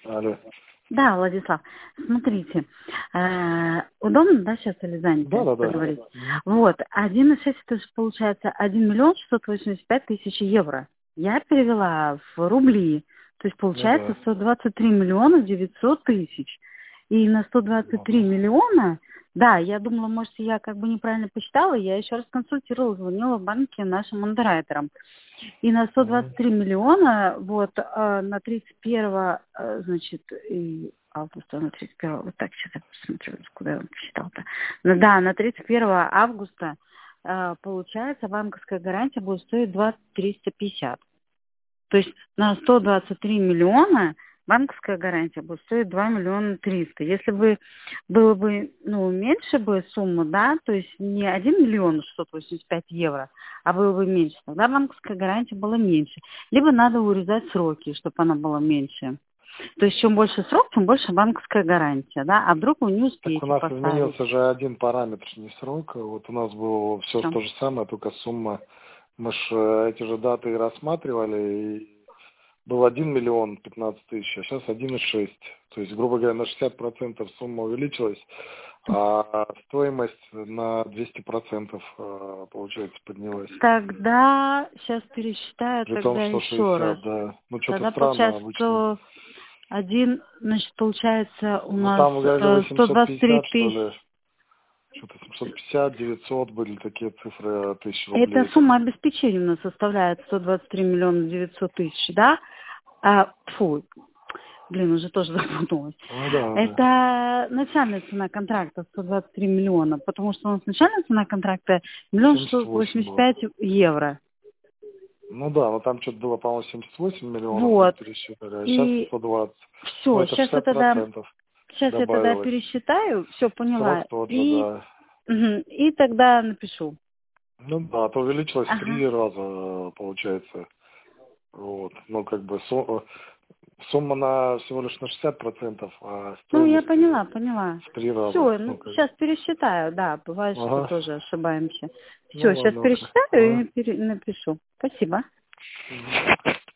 Алло. Да, Владислав, смотрите, удобно, да, сейчас или занято Да. поговорить? Вот, 1,6 это же получается 1 685 000 евро. Я перевела в рубли, то есть получается 123 900 000. И на 123 миллиона, да, я думала, может, я как бы неправильно посчитала, я еще раз консультировала, звонила в банке нашим андеррайтерам. И на 123 миллиона, вот, на 31, значит, августа, на 31, вот так, сейчас я посмотрю, куда я посчитал-то. Да, на 31 августа, получается, банковская гарантия будет стоить 2350. То есть на 123 миллиона банковская гарантия будет стоить 2 300 000. Если бы было бы, меньше бы сумма, да, то есть не 1 685 000 евро, а было бы меньше, тогда банковская гарантия была меньше. Либо надо урезать сроки, чтобы она была меньше. То есть чем больше срок, тем больше банковская гарантия, да, а вдруг вы не Так у успеете нас поставить. изменился же один параметр, не срок. Вот у нас было все то же самое, только сумма. Мы же эти же даты рассматривали, и был 1 15 000 000, а сейчас 1,6. То есть, грубо говоря, на 60% сумма увеличилась, а стоимость на 200% получается поднялась. Тогда сейчас пересчитаю, При том, тогда что еще раз. 60, да. Ну, что-то Тогда странно получается, обычно. что значит, получается у нас Там говорили 123 750, что 000. ли. Что-то 750, 900 были такие цифры, 1000 рублей. Эта сумма обеспечения у нас составляет 123 900 000, да? Уже тоже запуталась. Ну да. Это начальная цена контракта 123 миллиона, потому что у нас начальная цена контракта 1 685 000 евро. Ну да, но там что-то было, по-моему, 78 миллионов Вот. пересчитали, а И сейчас 120. все, Ну, это сейчас я тогда 60% добавилось. пересчитаю, все поняла. Срок тот же, И, да. и тогда напишу. Ну да, а то увеличилось в Ага. 3 раза, получается. Вот. Ну, как бы сумма на всего лишь на 60%, а Я стоимость поняла. в 3 раза. Все, Ну, как... сейчас пересчитаю, да, бывает, что Ага. тоже ошибаемся. Ну Все, сейчас ладно, окей. пересчитаю Ага. и напишу. Спасибо.